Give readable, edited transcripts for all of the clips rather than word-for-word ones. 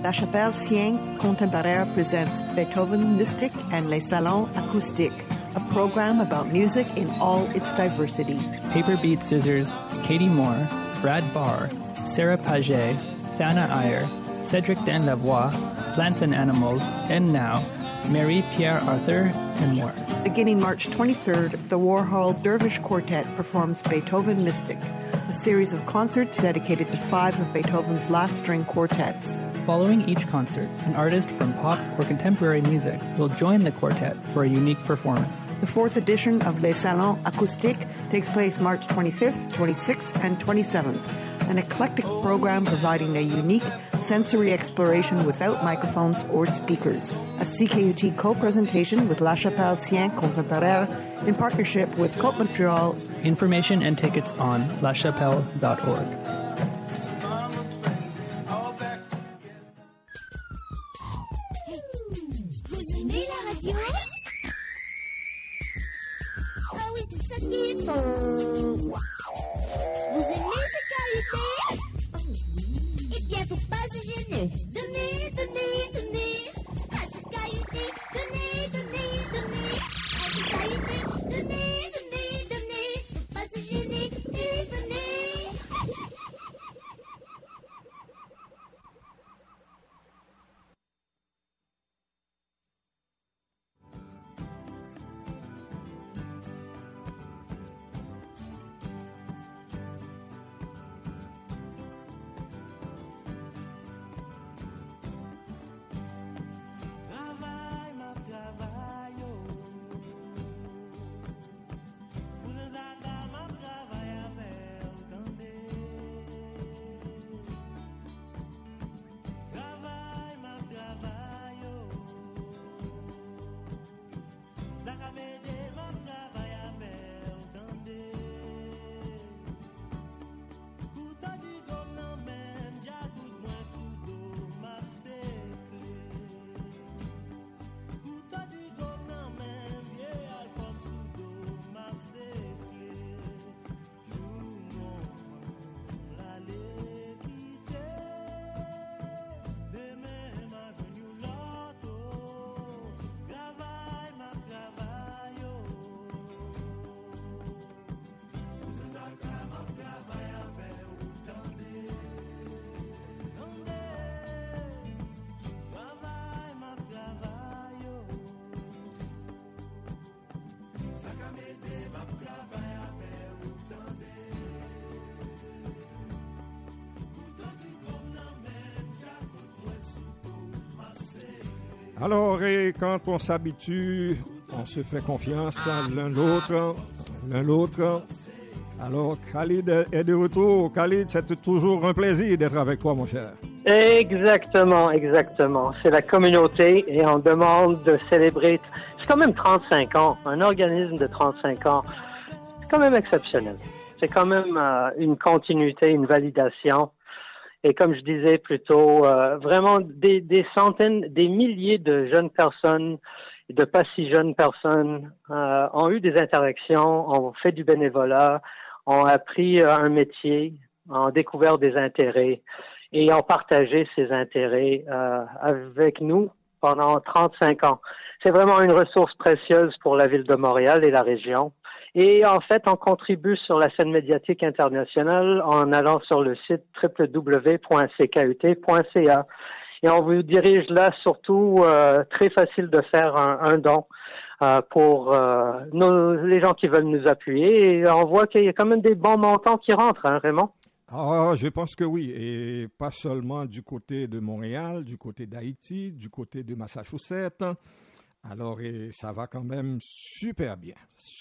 La Chapelle Sieng Contemporaire presents Beethoven Mystic and Les Salons Acoustiques, a program about music in all its diversity. Paper Beat Scissors, Katie Moore, Brad Barr, Sarah Paget, Thana Iyer, Cedric Danlavoie, Plants and Animals, and now, Marie-Pierre Arthur, and more. Beginning March 23rd, the Warhol Dervish Quartet performs Beethoven Mystic, a series of concerts dedicated to 5 of Beethoven's last string quartets. Following each concert, an artist from pop or contemporary music will join the quartet for a unique performance. The 4th edition of Les Salons Acoustiques takes place March 25th, 26th, and 27th, an eclectic program providing a unique sensory exploration without microphones or speakers. A CKUT co-presentation with La Chapelle Sieng Contemporaire in partnership with Côte Montreal. Information and tickets on lachapelle.org. Vous aimez la radio? Ah oui, c'est ça qu'il faut. Vous aimez cette qualité? Eh bien, faut pas se gêner. Donnez, donnez, donnez. À cette qualité, donnez, donnez, donnez. À cette qualité, donnez, donnez, donnez. Faut pas se gêner, téléphonez. Alors, et quand on s'habitue, on se fait confiance l'un l'autre. Alors, Khalid est de retour. Khalid, c'est toujours un plaisir d'être avec toi, mon cher. Exactement. C'est la communauté et on demande de célébrer. C'est quand même 35 ans, un organisme de 35 ans. C'est quand même exceptionnel. C'est quand même une continuité, une validation. Et comme je disais plus tôt, vraiment des centaines, des milliers de jeunes personnes, de pas si jeunes personnes, ont eu des interactions, ont fait du bénévolat, ont appris un métier, ont découvert des intérêts et ont partagé ces intérêts avec nous pendant 35 ans. C'est vraiment une ressource précieuse pour la ville de Montréal et la région. Et en fait, on contribue sur la scène médiatique internationale en allant sur le site www.ckut.ca. Et on vous dirige là surtout, très facile de faire un don pour les gens qui veulent nous appuyer. Et on voit qu'il y a quand même des bons montants qui rentrent, hein, Raymond? Ah, je pense que oui. Et pas seulement du côté de Montréal, du côté d'Haïti, du côté de Massachusetts. Alors, et ça va quand même super bien.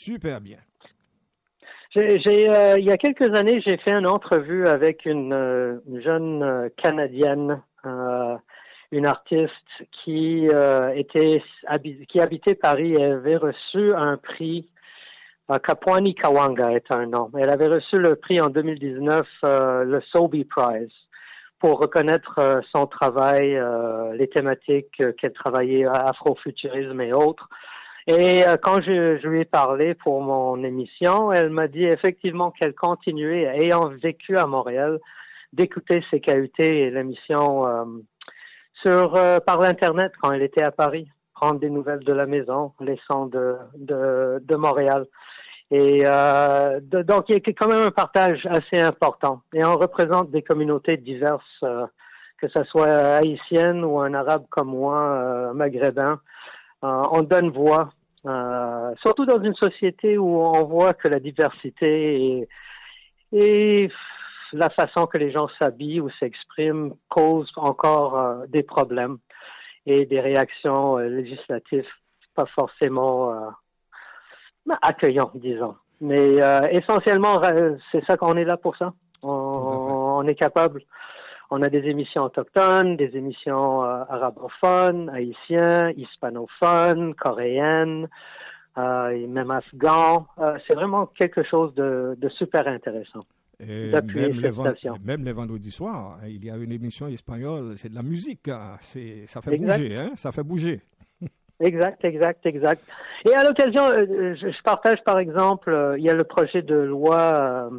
Il y a quelques années, j'ai fait une entrevue avec une jeune Canadienne, une artiste qui habitait Paris et avait reçu un prix. Kapwani Kawanga est un nom. Elle avait reçu le prix en 2019, le Sobey Prize, pour reconnaître son travail, les thématiques qu'elle travaillait, afrofuturisme et autres. Et quand je lui ai parlé pour mon émission, elle m'a dit effectivement qu'elle continuait, ayant vécu à Montréal, d'écouter CKUT et l'émission par l'Internet quand elle était à Paris, prendre des nouvelles de la maison, les sons de Montréal. Et donc, il y a quand même un partage assez important. Et on représente des communautés diverses, que ce soit haïtienne ou un arabe comme moi, maghrébin. On donne voix, surtout dans une société où on voit que la diversité et la façon que les gens s'habillent ou s'expriment cause encore des problèmes et des réactions législatives pas forcément accueillants, disons. Mais essentiellement, c'est ça qu'on est là pour ça. On est capable. On a des émissions autochtones, des émissions arabophones, haïtiens, hispanophones, coréennes, et même afghans. C'est vraiment quelque chose de super intéressant. D'appuyer cette station. Même les vendredis soirs, il y a une émission espagnole, c'est de la musique, ça fait Exact. bouger, hein, ça fait bouger. Exact. Et à l'occasion, je partage par exemple, il y a le projet de loi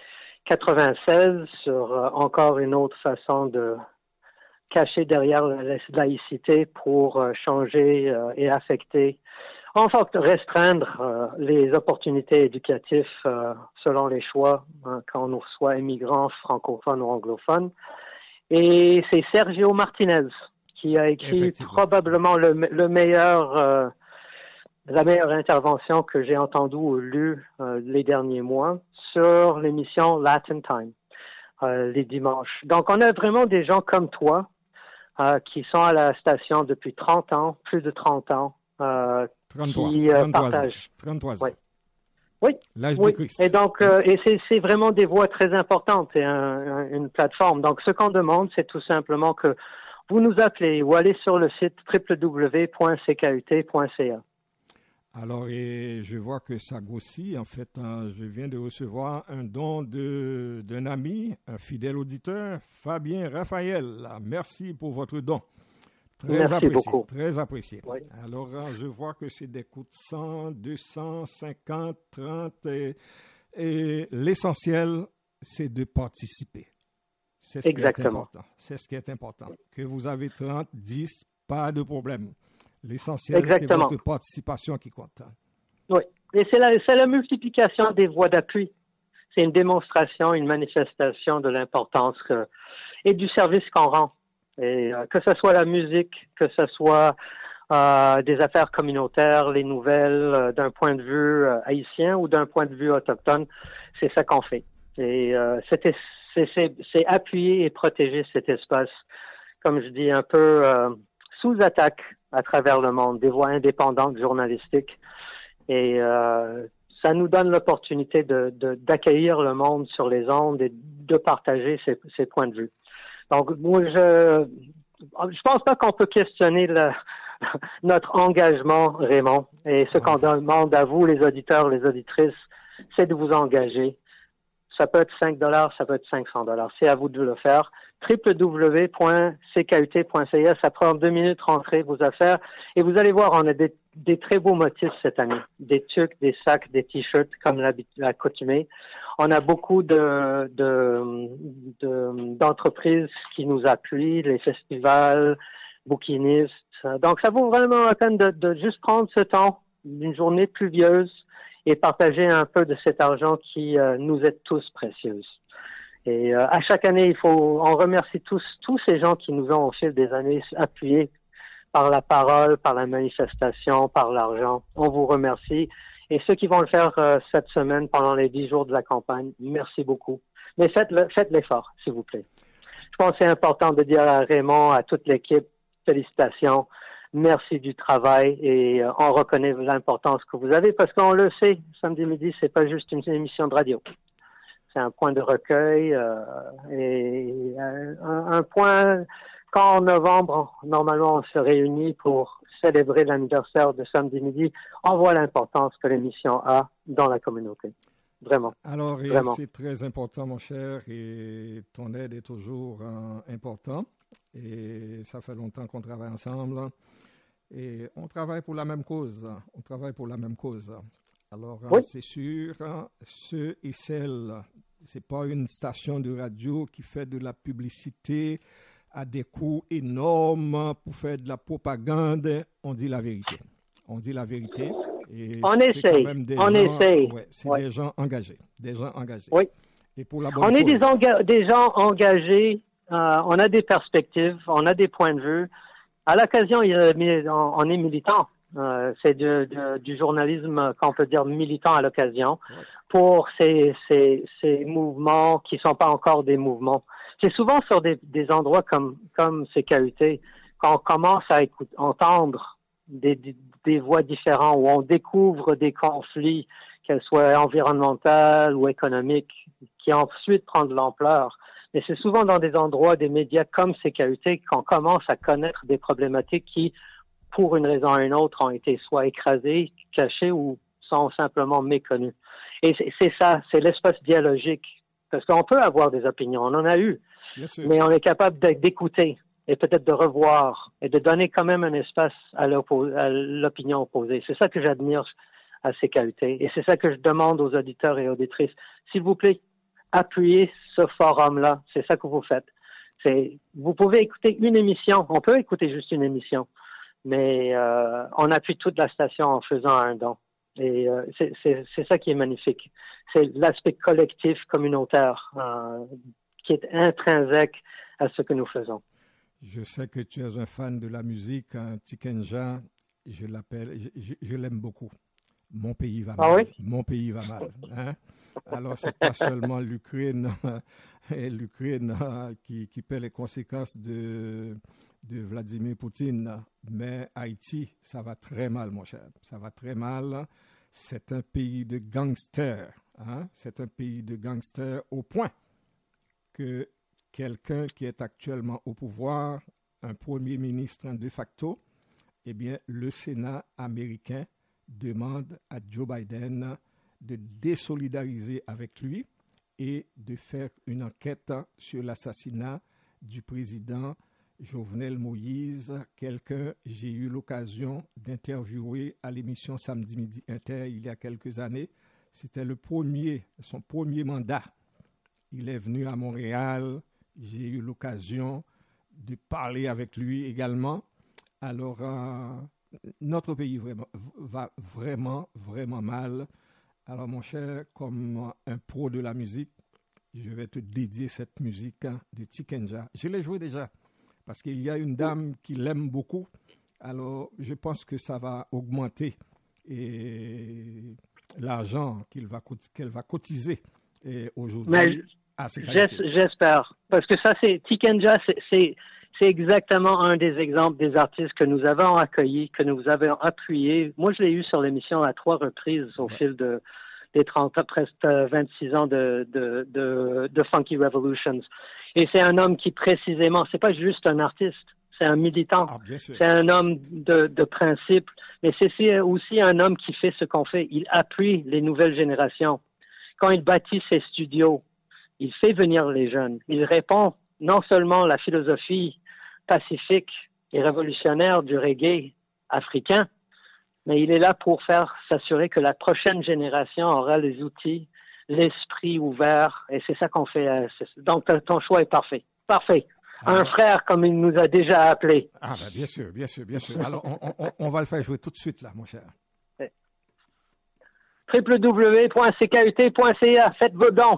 96 sur encore une autre façon de cacher derrière la laïcité pour changer et affecter, enfin restreindre les opportunités éducatives selon les choix quand on soit immigrant, francophone ou anglophone. Et c'est Sergio Martinez qui a écrit probablement la meilleure intervention que j'ai entendue ou lue les derniers mois sur l'émission Latin Time, les dimanches. Donc, on a vraiment des gens comme toi qui sont à la station depuis 30 ans, plus de 30 ans, 33, qui 33 partagent. ans. 33 ans. Oui. L'âge Oui. du Christ. Et donc, et c'est vraiment des voix très importantes et une plateforme. Donc, ce qu'on demande, c'est tout simplement que vous nous appelez ou allez sur le site www.ckut.ca. Alors, et je vois que ça grossit. En fait, je viens de recevoir un don d'un ami, un fidèle auditeur, Fabien Raphaël. Merci pour votre don. Très Merci apprécié, beaucoup. très apprécié. Oui. Alors, je vois que c'est des coûts de 100, 200, 50, 30. Et l'essentiel, c'est de participer. C'est ce Exactement. qui est important. C'est ce qui est important. Que vous avez 30, 10, pas de problème. L'essentiel, c'est Exactement. votre participation qui compte. Oui. Et c'est la multiplication des voix d'appui. C'est une démonstration, une manifestation de l'importance et du service qu'on rend. Et que ce soit la musique, que ce soit des affaires communautaires, les nouvelles d'un point de vue haïtien ou d'un point de vue autochtone, c'est ça qu'on fait. Et c'est appuyer et protéger cet espace, comme je dis, un peu sous attaque à travers le monde, des voix indépendantes journalistiques. Et ça nous donne l'opportunité d'accueillir le monde sur les ondes et de partager ses points de vue. Donc, moi, je pense pas qu'on peut questionner notre engagement, Raymond. Et ce qu'on demande à vous, les auditeurs, les auditrices, c'est de vous engager. Ça peut être $5, ça peut être $500. C'est à vous de le faire. www.ckut.ca. Ça prend 2 minutes rentrer vos affaires. Et vous allez voir, on a des très beaux motifs cette année. Des tuques, des sacs, des t-shirts, comme l'accoutumée. On a beaucoup d'entreprises qui nous appuient, les festivals, bouquinistes. Donc, ça vaut vraiment la peine de juste prendre ce temps d'une journée pluvieuse et partager un peu de cet argent qui nous est tous précieuse. Et à chaque année, on remercie tous ces gens qui nous ont au fil des années appuyés par la parole, par la manifestation, par l'argent. On vous remercie. Et ceux qui vont le faire cette semaine pendant les 10 jours de la campagne, merci beaucoup. Mais faites l'effort, s'il vous plaît. Je pense que c'est important de dire à Raymond, à toute l'équipe, félicitations. Merci du travail et on reconnaît l'importance que vous avez parce qu'on le sait, samedi midi, c'est pas juste une émission de radio. C'est un point de recueil et un point quand en novembre, normalement, on se réunit pour célébrer l'anniversaire de samedi midi. On voit l'importance que l'émission a dans la communauté. Vraiment. Alors, Vraiment. c'est très important, mon cher, et ton aide est toujours important. Et ça fait longtemps qu'on travaille ensemble. Et on travaille pour la même cause. Alors, Oui. c'est sûr, ceux et celles, c'est pas une station de radio qui fait de la publicité à des coûts énormes pour faire de la propagande, on dit la vérité. On dit la vérité. Et On c'est essaye. quand même des On gens, essaye. ouais, c'est Ouais. des gens engagés. Des gens engagés. Oui. Et pour la bonne On est cause. des gens engagés, on a des perspectives, on a des points de vue. À l'occasion, on est militant. C'est du journalisme qu'on peut dire militant à l'occasion pour ces mouvements qui sont pas encore des mouvements. C'est souvent sur des endroits comme CKUT qu'on commence à entendre des voix différentes, où on découvre des conflits, qu'elles soient environnementales ou économiques, qui ensuite prennent de l'ampleur. Mais c'est souvent dans des endroits, des médias comme CKUT qu'on commence à connaître des problématiques qui, pour une raison ou une autre, ont été soit écrasées, cachées ou sont simplement méconnues. Et c'est ça, c'est l'espace dialogique. Parce qu'on peut avoir des opinions, on en a eu, Bien sûr. mais on est capable d'écouter et peut-être de revoir et de donner quand même un espace à l'opinion opposée. C'est ça que j'admire à CKUT et c'est ça que je demande aux auditeurs et auditrices. S'il vous plaît, appuyez ce forum-là. C'est ça que vous faites. Vous pouvez écouter une émission. On peut écouter juste une émission, mais on appuie toute la station en faisant un don. Et c'est ça qui est magnifique. C'est l'aspect collectif, communautaire, qui est intrinsèque à ce que nous faisons. Je sais que tu es un fan de la musique, hein, Tikenja, je l'appelle, je l'aime beaucoup. Mon pays va mal. Ah oui? Mon pays va mal. Hein? Alors, c'est pas seulement l'Ukraine qui paie les conséquences de Vladimir Poutine, mais Haïti, ça va très mal, mon cher. Ça va très mal. C'est un pays de gangsters. Hein? C'est un pays de gangsters au point que quelqu'un qui est actuellement au pouvoir, un premier ministre de facto, eh bien, le Sénat américain demande à Joe Biden de désolidariser avec lui et de faire une enquête sur l'assassinat du président Jovenel Moïse, quelqu'un j'ai eu l'occasion d'interviewer à l'émission Samedi Midi Inter il y a quelques années. C'était son premier mandat. Il est venu à Montréal. J'ai eu l'occasion de parler avec lui également. Alors, notre pays va vraiment, vraiment mal. Alors, mon cher, comme un pro de la musique, je vais te dédier cette musique de Tikenja. Je l'ai jouée déjà, parce qu'il y a une dame qui l'aime beaucoup. Alors, je pense que ça va augmenter et l'argent qu'elle va cotiser aujourd'hui. J'espère. Parce que ça, Tikenja, c'est exactement un des exemples des artistes que nous avons accueillis, que nous avons appuyés. Moi, je l'ai eu sur l'émission à 3 reprises au fil des 30 ans, presque 26 ans de Funky Revolutions. Et c'est un homme qui, précisément, c'est pas juste un artiste, c'est un militant. Ah, bien sûr. C'est un homme de principe. Mais c'est aussi un homme qui fait ce qu'on fait. Il appuie les nouvelles générations. Quand il bâtit ses studios, il fait venir les jeunes. Il répond non seulement à la philosophie pacifique et révolutionnaire du reggae africain, mais il est là pour s'assurer que la prochaine génération aura les outils, l'esprit ouvert, et c'est ça qu'on fait. Donc, ton choix est parfait. Parfait. Un frère, comme il nous a déjà appelé. Ah, ben, bien sûr, bien sûr, bien sûr. Alors, on va le faire jouer tout de suite, là, mon cher. www.ckut.ca. Faites vos dons.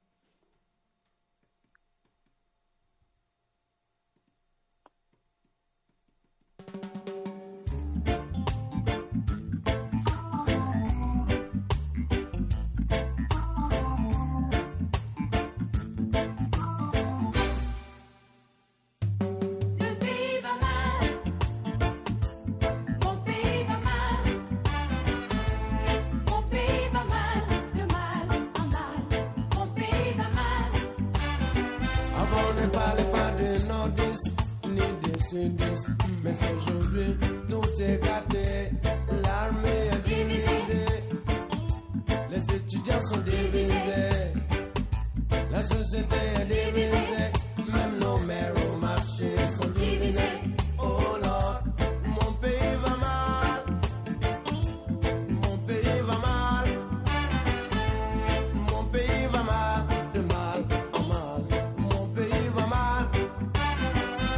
Mais aujourd'hui, tout est gâté. L'armée est divisée. Les étudiants sont divisés. La société est divisée. Même nos mères au marché sont divisés. Oh Lord, mon pays va mal. Mon pays va mal. Mon pays va mal. De mal en mal. Mon pays va mal.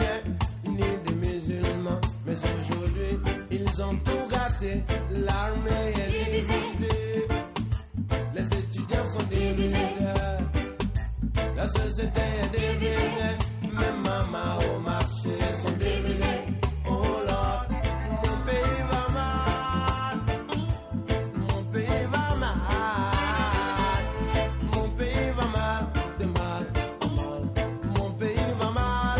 chrétiens ni des musulmans. Mais aujourd'hui, ils ont tout gâté. L'armée est divisée. Les étudiants sont divisés. La société est divisée. Même maman au marché sont divisés. Oh Lord, mon pays va mal. Mon pays va mal. Mon pays va mal. De mal en mal. Mon pays va mal.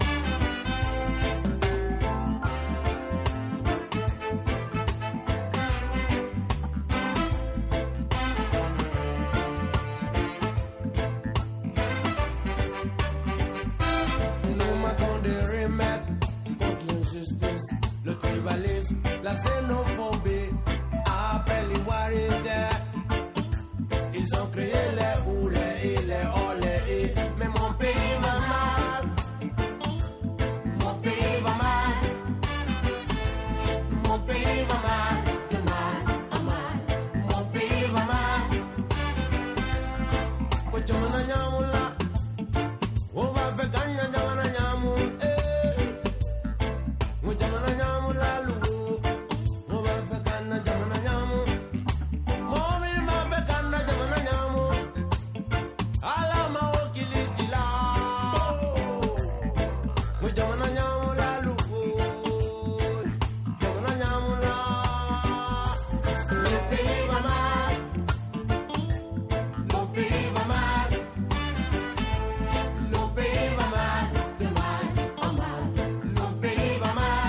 Nous manquons de remède contre l'injustice, le tribalisme, la xénophobie. Après l'ivoirité, ils ont créé les oulés et les olés. Mais mon pays va mal. Mon pays va mal. Mon pays va mal. De mal en mal. Mon pays va mal. Kochamana nyamula. On va faire gagner jamana nyamu. Jamana nyamu lalu. On va faire gagner jamana nyamu. Momi ma fait gagner jamana nyamu. Alama okilitila. Jamana nyamu lalu. Jamana nyamu la. Le pays va mal. Le pays va mal. Le pays va mal. De mal en mal. Le pays va mal.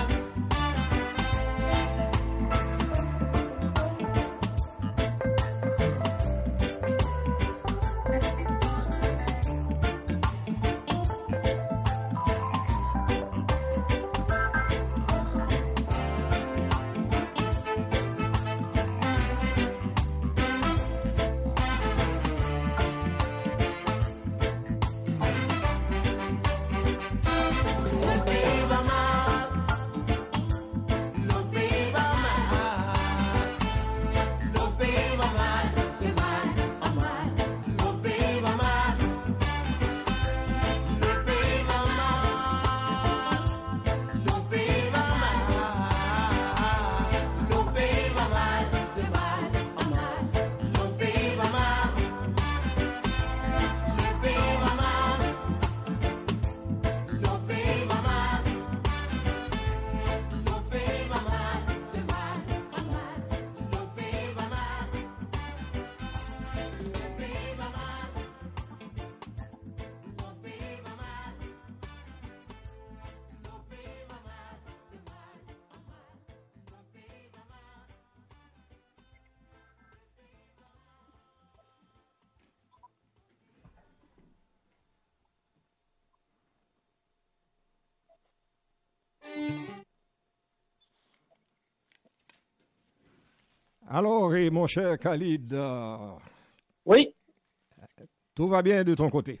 Le pays va mal. Le pays va mal. Le pays va mal. De mal en mal. Le pays va mal. Le pays va mal. Le pays va mal. Le pays va mal. De mal en mal. Le pays va mal. Le pays va mal. Le pays va mal. Le pays va mal. De mal en mal. Le pays va mal. Le pays va mal. Le pays va mal. Le pays va mal. De mal en mal. Le pays va mal. Alors, et mon cher Khalid, Oui, tout va bien de ton côté?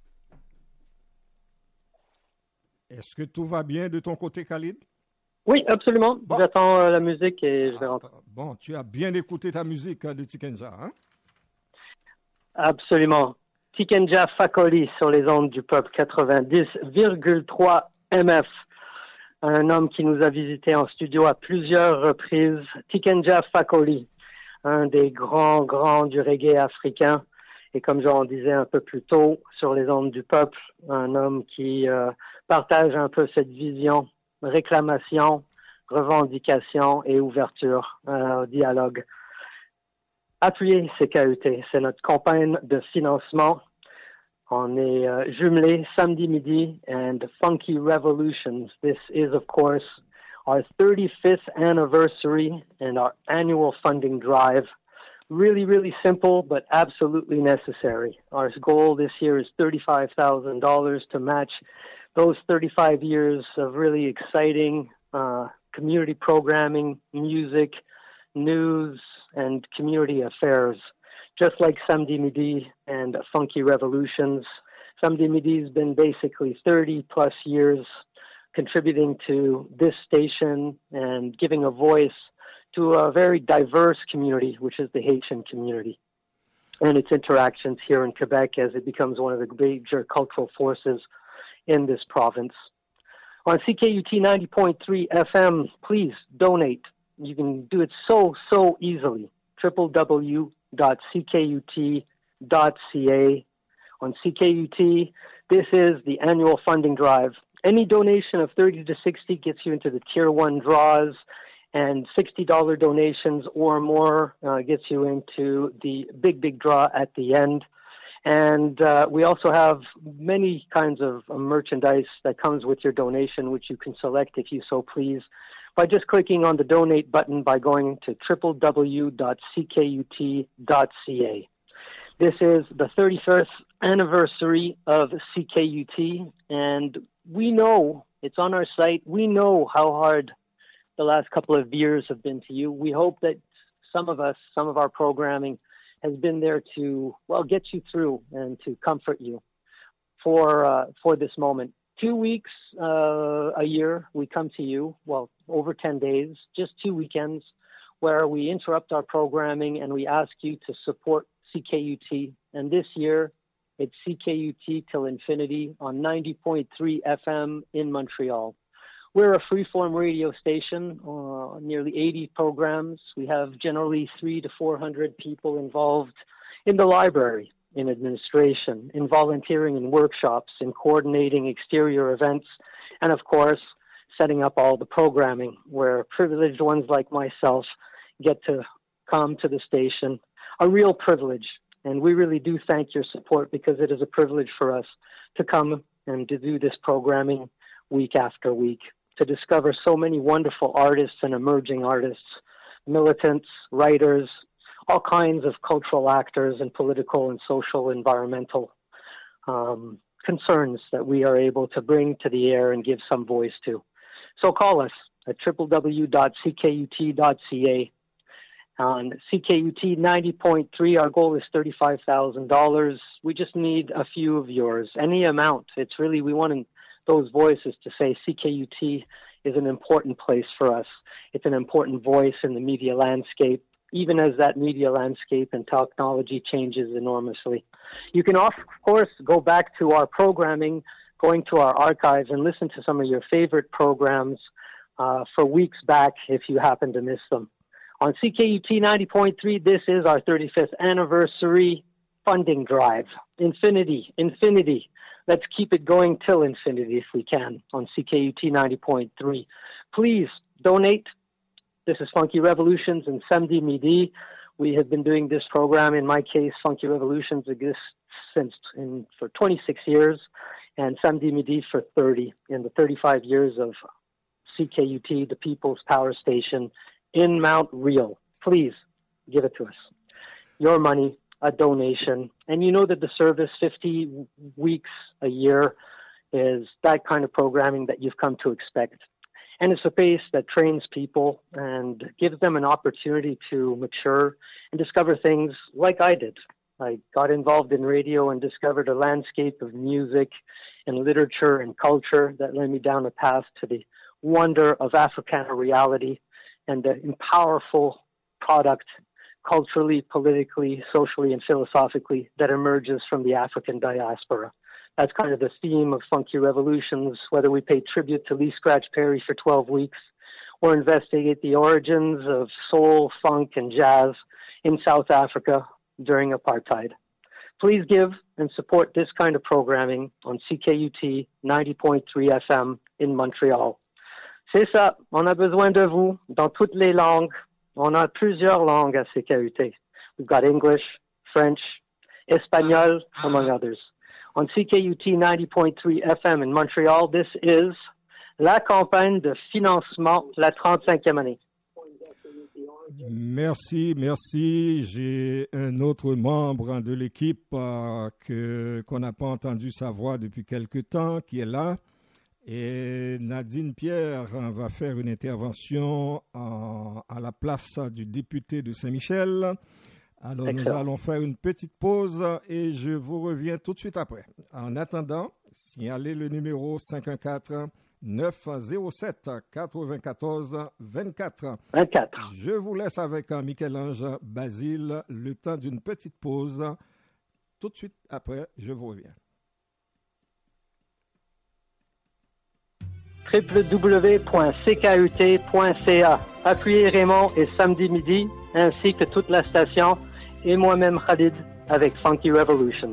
Est-ce que tout va bien de ton côté, Khalid? oui, absolument. Bon. J'attends la musique et je vais rentrer. Bon, tu as bien écouté ta musique de Tikenja, hein? Absolument. Tikenja Fakoli sur les ondes du peuple 90,3 MF. Un homme qui nous a visités en studio à plusieurs reprises. Tikenja Fakoli, un des grands du reggae africain. Et comme j'en disais un peu plus tôt, sur les ondes du peuple, un homme qui partage un peu cette vision, réclamation, revendication et ouverture au dialogue. Appuyez CKUT, c'est notre campagne de financement. On est jumelés samedi midi and Funky Revolutions. This is, of course, our 35th anniversary and our annual funding drive. Really simple, but absolutely necessary. Our goal this year is $35,000 to match those 35 years of really exciting community programming, music, news, and community affairs. Just like Samedi Midi and Funky Revolutions. Samedi Midi has been basically 30 plus years contributing to this station and giving a voice to a very diverse community, which is the Haitian community, and its interactions here in Quebec as it becomes one of the major cultural forces in this province. On CKUT 90.3 FM, please donate. You can do it so easily. www.ckut.ca. On CKUT, this is the annual funding drive. Any donation of 30 to 60 gets you into the Tier 1 draws, and $60 donations or more gets you into the big draw at the end. And we also have many kinds of merchandise that comes with your donation, which you can select if you so please by just clicking on the donate button by going to www.ckut.ca. This is the 31st anniversary of CKUT, and we know, it's on our site, we know how hard the last couple of years have been to you. We hope that some of our programming has been there to, well, get you through and to comfort you for this moment. 2 weeks a year, we come to you, well, over 10 days, just 2 weekends, where we interrupt our programming and we ask you to support CKUT. And this year, it's CKUT till infinity on 90.3 FM in Montreal. We're a freeform radio station, nearly 80 programs. We have generally 300 to 400 people involved in the library, in administration, in volunteering in workshops, in coordinating exterior events, and of course, setting up all the programming where privileged ones like myself get to come to the station. A real privilege. And we really do thank your support because it is a privilege for us to come and to do this programming week after week, to discover so many wonderful artists and emerging artists, militants, writers, all kinds of cultural actors and political and social, environmental concerns that we are able to bring to the air and give some voice to. So call us at www.ckut.ca. On CKUT 90.3, our goal is $35,000. We just need a few of yours, any amount. It's really, we want those voices to say CKUT is an important place for us. It's an important voice in the media landscape, even as that media landscape and technology changes enormously. You can, of course, go back to our programming, going to our archives and listen to some of your favorite programs for weeks back if you happen to miss them. On CKUT 90.3, this is our 35th anniversary funding drive. Infinity. Let's keep it going till infinity if we can on CKUT 90.3. Please donate. This is Funky Revolutions and Samedi Midi. We have been doing this program. In my case, Funky Revolutions exists for 26 years and Samedi Midi for 30 in the 35 years of CKUT, the People's Power Station, in Mount Real. Please give it to us. Your money, a donation. And you know that the service, 50 weeks a year, is that kind of programming that you've come to expect. And it's a base that trains people and gives them an opportunity to mature and discover things like I did. I got involved in radio and discovered a landscape of music and literature and culture that led me down a path to the wonder of Africana reality and the powerful product, culturally, politically, socially, and philosophically, that emerges from the African diaspora. That's kind of the theme of Funky Revolutions, whether we pay tribute to Lee Scratch Perry for 12 weeks or investigate the origins of soul, funk, and jazz in South Africa during apartheid. Please give and support this kind of programming on CKUT 90.3 FM in Montreal. C'est ça, on a besoin de vous dans toutes les langues. On a plusieurs langues à CKUT. We've got English, French, Espanol, among others. On CKUT 90.3 FM in Montreal, this is la campagne de financement, la 35e année. Merci. J'ai un autre membre de l'équipe qu'on n'a pas entendu sa voix depuis quelque temps, qui est là. Et Nadine Pierre va faire une intervention à la place du député de Saint-Michel. Alors, Nous allons faire une petite pause et je vous reviens tout de suite après. En attendant, signalez le numéro 514-907-94-24. Je vous laisse avec Michel-Ange Basile le temps d'une petite pause. Tout de suite après, je vous reviens. www.ckut.ca. Appuyez Raymond et Samedi Midi, ainsi que toute la station, et moi-même Khalid avec Funky Revolutions.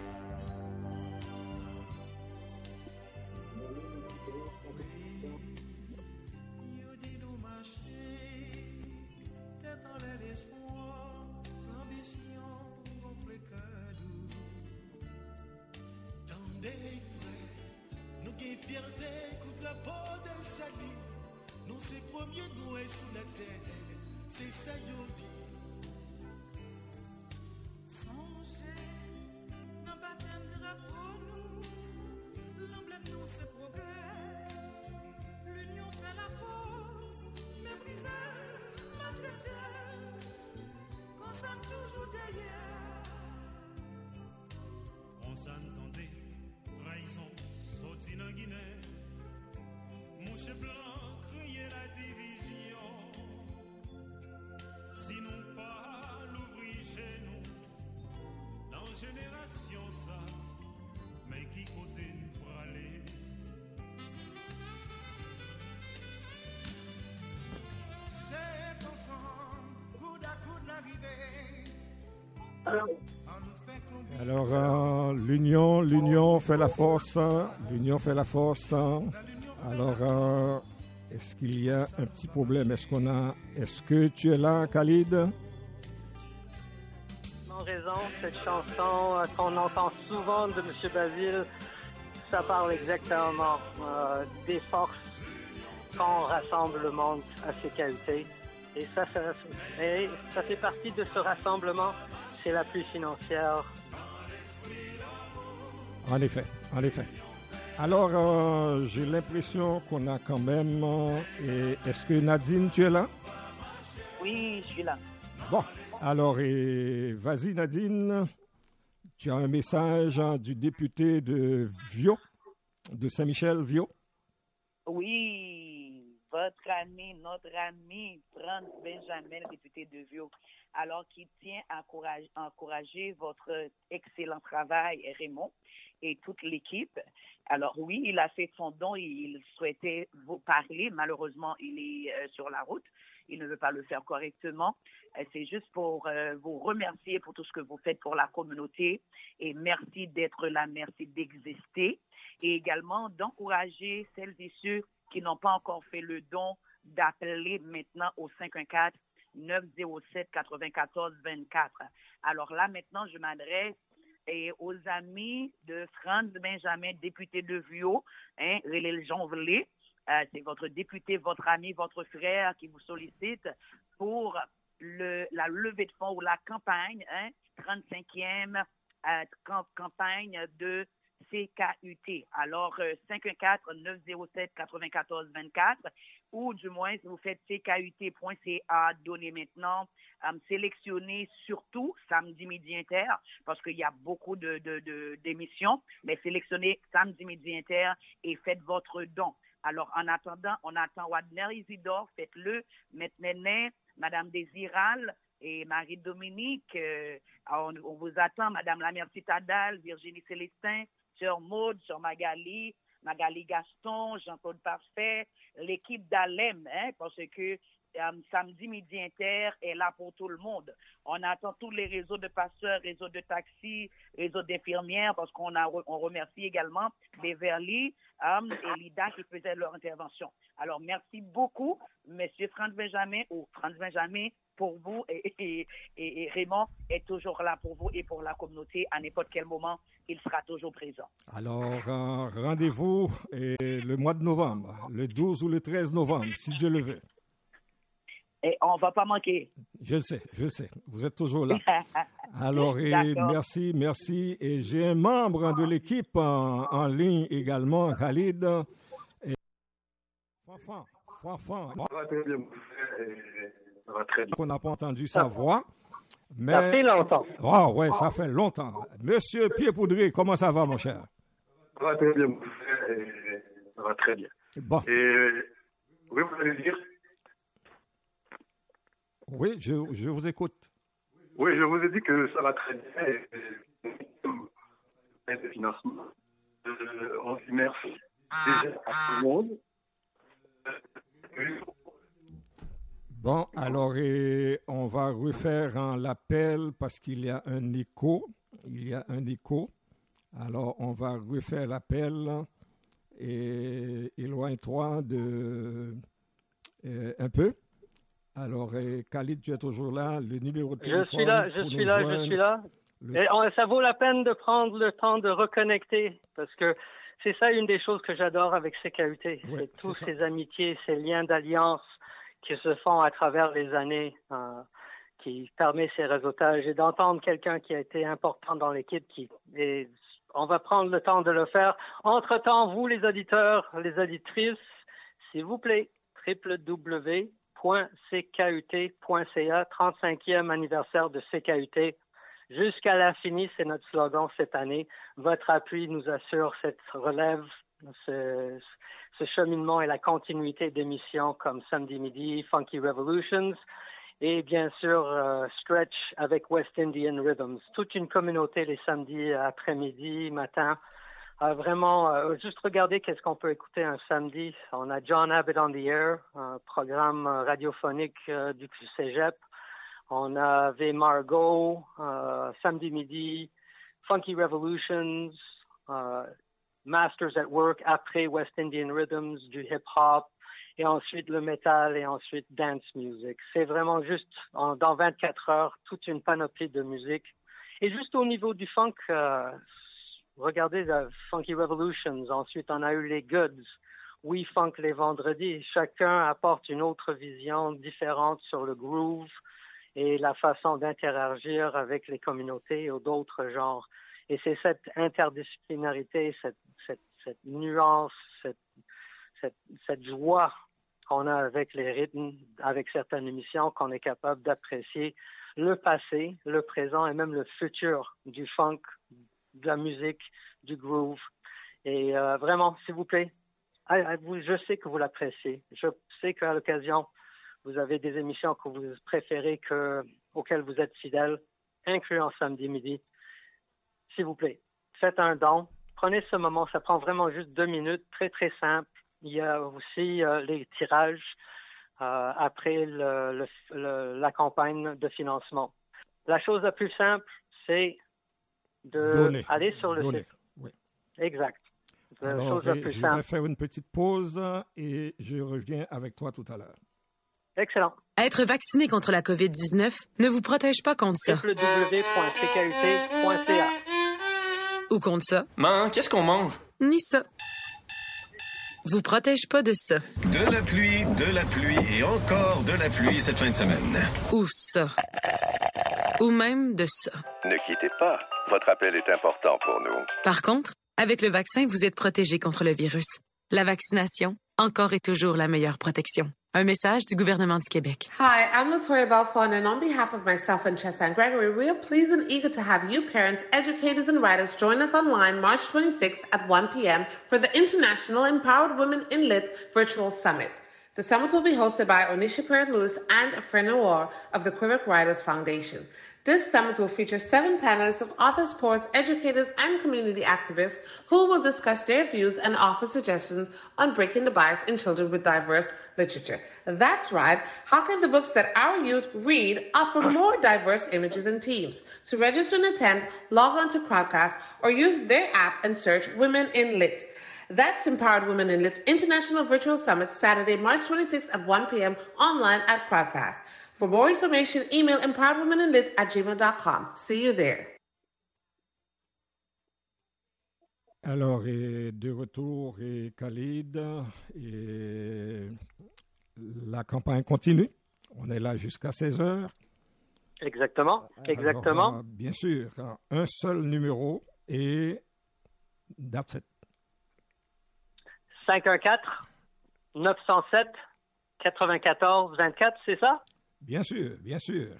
Alors, l'union fait la force. L'union fait la force. Alors, est-ce qu'il y a un petit problème? Est-ce que tu es là, Khalid? Non, raison, cette chanson qu'on entend souvent de M. Basile, ça parle exactement des forces quand on rassemble le monde à CKUT. Et ça fait partie de ce rassemblement. C'est la plus financière. En effet, en effet. Alors, j'ai l'impression qu'on a quand même... est-ce que Nadine, tu es là? Oui, je suis là. Bon, alors, vas-y Nadine. Tu as un message du député de Viau, de Saint-Michel, Viau? Oui, votre ami, notre ami, Franz Benjamin, député de Viau, alors qui tient à encourager votre excellent travail, Raymond, et toute l'équipe. Alors oui, il a fait son don, il souhaitait vous parler. Malheureusement, il est sur la route. Il ne veut pas le faire correctement. C'est juste pour vous remercier pour tout ce que vous faites pour la communauté. Et merci d'être là, merci d'exister. Et également d'encourager celles et ceux qui n'ont pas encore fait le don d'appeler maintenant au 514-907-94-24. Alors là, maintenant, je m'adresse aux amis de Franz Benjamin, député de Viau, Relais Jonvelet. C'est votre député, votre ami, votre frère qui vous sollicite pour la levée de fonds ou la campagne, 35e campagne de CKUT. Alors, 514-907-94-24 ou du moins, si vous faites ckut.ca, donnez maintenant, sélectionnez surtout Samedi Midi Inter, parce qu'il y a beaucoup d'émissions, mais sélectionnez Samedi Midi Inter et faites votre don. Alors, en attendant, on attend Wadner Isidore, faites-le, maintenant, Madame Désiral et Marie-Dominique, on vous attend, Madame Lamercie Tadal, Virginie Célestin, Sœur Maud, Sœur Magali Gaston, Jean-Claude Parfait, l'équipe d'Alem, parce que Samedi Midi Inter est là pour tout le monde. On attend tous les réseaux de passeurs, réseaux de taxis, réseaux d'infirmières, parce qu'on remercie également Beverly et Lida qui faisaient leur intervention. Alors, merci beaucoup, Monsieur Franz Benjamin, pour vous et Raymond est toujours là pour vous et pour la communauté. À n'importe quel moment, il sera toujours présent. Alors, rendez-vous le mois de novembre, le 12 ou le 13 novembre, si Dieu le veut. Et on ne va pas manquer. Je le sais. Vous êtes toujours là. Alors, merci. Et j'ai un membre de l'équipe en ligne également, Khalid. Fanfan. Ça va très bien. Ça va très bien. On n'a pas entendu sa voix. Mais... Ça fait longtemps. Oh, ouais, ça fait longtemps. Monsieur Pierre-Poudré, comment ça va, mon cher? Ça va très bien. Ça va très bien. Bon. Oui, vous allez dire? Oui, je vous écoute. Oui, je vous ai dit que ça va très bien. Et de financement. On dit merci déjà à tout le monde. Bon, alors on va refaire l'appel parce qu'il y a un écho. Alors, on va refaire l'appel et éloigne-toi un peu. Alors, Khalid, tu es toujours là. Le numéro de téléphone. Je suis là. Ça vaut la peine de prendre le temps de reconnecter parce que c'est ça une des choses que j'adore avec CKUT. Ouais, c'est tous ça. ces amitiés, ces liens d'alliance qui se font à travers les années, qui permet ces réseautages et d'entendre quelqu'un qui a été important dans l'équipe on va prendre le temps de le faire. Entre-temps, vous, les auditeurs, les auditrices, s'il vous plaît, www.ckut.ca, 35e anniversaire de CKUT. Jusqu'à l'infini, c'est notre slogan cette année. Votre appui nous assure cette relève, ce cheminement et la continuité d'émissions comme Samedi Midi, Funky Revolutions et bien sûr Stretch avec West Indian Rhythms. Toute une communauté les samedis après-midi, matin. Vraiment, juste regarder qu'est-ce qu'on peut écouter un samedi. On a John Abbott on the Air, un programme radiophonique du Cégep. On avait Margot, Samedi Midi, Funky Revolutions, Masters at Work après West Indian Rhythms, du hip-hop, et ensuite le métal et ensuite dance music. C'est vraiment juste, dans 24 heures, toute une panoplie de musique. Et juste au niveau du funk, regardez Funky Revolutions. Ensuite, on a eu les Goods. We Funk les vendredis. Chacun apporte une autre vision différente sur le groove et la façon d'interagir avec les communautés ou d'autres genres. Et c'est cette interdisciplinarité, cette nuance, cette joie qu'on a avec les rythmes, avec certaines émissions, qu'on est capable d'apprécier le passé, le présent et même le futur du funk, de la musique, du groove. Et vraiment, s'il vous plaît, je sais que vous l'appréciez. Je sais qu'à l'occasion, vous avez des émissions que vous préférez, auxquelles vous êtes fidèles, incluant Samedi Midi. S'il vous plaît, faites un don. Prenez ce moment, ça prend vraiment juste 2 minutes, très, très simple. Il y a aussi les tirages après la campagne de financement. La chose la plus simple, c'est aller sur le site. Oui. Exact. Alors, je vais faire une petite pause et je reviens avec toi tout à l'heure. Excellent. Être vacciné contre la COVID-19 ne vous protège pas contre ça. www.ckut.ca Ou contre ça. Man, qu'est-ce qu'on mange? Ni ça. Vous protège pas de ça. De la pluie et encore de la pluie cette fin de semaine. Ou ça. Ou même de ça. Ne quittez pas. Votre appel est important pour nous. Par contre, avec le vaccin, vous êtes protégé contre le virus. La vaccination, encore et toujours la meilleure protection. Un message du gouvernement du Québec. Hi, I'm Latoya Belfon, and on behalf of myself and Chessa and Gregory, we are pleased and eager to have you parents, educators, and writers join us online March 26th at 1 p.m. for the International Empowered Women in Lit Virtual Summit. The summit will be hosted by Onisha Perrin-Lewis and Fred Noir of the Quebec Writers Foundation. This summit will feature 7 panelists of authors, poets, educators, and community activists who will discuss their views and offer suggestions on breaking the bias in children with diverse literature. That's right. How can the books that our youth read offer more diverse images and themes? To register and attend, log on to Crowdcast or use their app and search Women in Lit. That's Empowered Women in Lit International Virtual Summit, Saturday, March 26th at 1 p.m. online at Crowdcast. For more information, email empoweredwomeninlit@gmail.com. See you there. Alors, de retour, Khalid, et la campagne continue. On est là jusqu'à 16h. Exactement, exactement. Alors, bien sûr, un seul numéro et that's it. 514-907-94-24, c'est ça? Bien sûr, bien sûr.